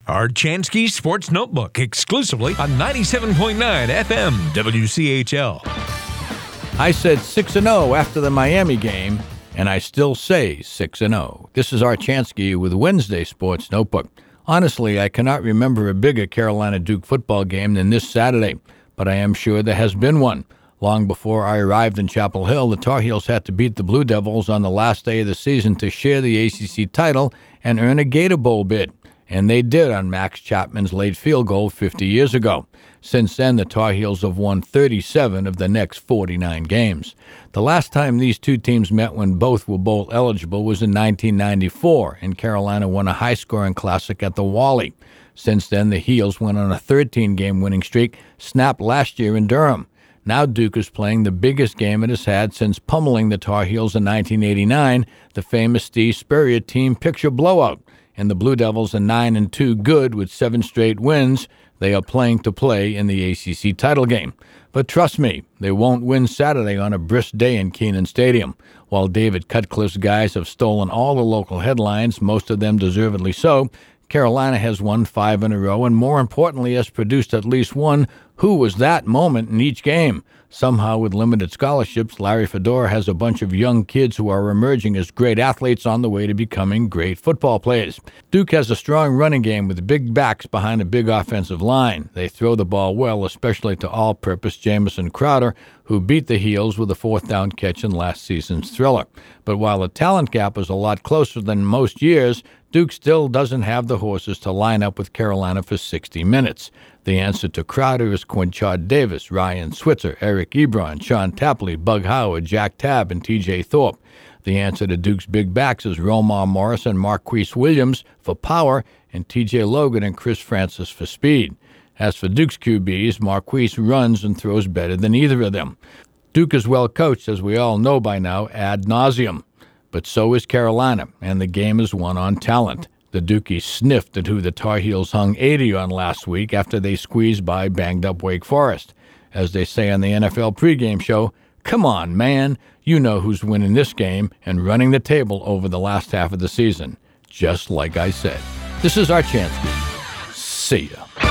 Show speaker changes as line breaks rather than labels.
Archansky Sports Notebook, exclusively on 97.9 FM WCHL.
I said 6-0 after the Miami game, and I still say 6-0. This is Archansky with Wednesday Sports Notebook. Honestly, I cannot remember a bigger Carolina Duke football game than this Saturday, but I am sure there has been one. Long before I arrived in Chapel Hill, the Tar Heels had to beat the Blue Devils on the last day of the season to share the ACC title and earn a Gator Bowl bid. And they did on Max Chapman's late field goal 50 years ago. Since then, the Tar Heels have won 37 of the next 49 games. The last time these two teams met when both were bowl eligible was in 1994, and Carolina won a high-scoring classic at the Wally. Since then, the Heels went on a 13-game winning streak, snapped last year in Durham. Now Duke is playing the biggest game it has had since pummeling the Tar Heels in 1989, the famous Steve Spurrier team picture blowout. And the Blue Devils are 9-2 good with 7 straight wins. They are playing to play in the ACC title game. But trust me, they won't win Saturday on a brisk day in Kenan Stadium. While David Cutcliffe's guys have stolen all the local headlines, most of them deservedly so, Carolina has won 5 in a row and, more importantly, has produced at least one "who was that" moment in each game. Somehow, with limited scholarships, Larry Fedora has a bunch of young kids who are emerging as great athletes on the way to becoming great football players. Duke has a strong running game with big backs behind a big offensive line. They throw the ball well, especially to all-purpose Jamison Crowder, who beat the Heels with a 4th down catch in last season's thriller. But while the talent gap is a lot closer than most years, Duke still doesn't have the horses to line up with Carolina for 60 minutes. The answer to Crowder is Quinchard Davis, Ryan Switzer, Eric Ebron, Sean Tapley, Bug Howard, Jack Tabb, and T.J. Thorpe. The answer to Duke's big backs is Romar Morris and Marquise Williams for power, and T.J. Logan and Chris Francis for speed. As for Duke's QBs, Marquise runs and throws better than either of them. Duke is well coached, as we all know by now, ad nauseum. But so is Carolina, and the game is won on talent. The Dukies sniffed at who the Tar Heels hung 80 on last week after they squeezed by banged-up Wake Forest. As they say on the NFL pregame show, come on, man, you know who's winning this game and running the table over the last half of the season. Just like I said. This is Archansky. See ya.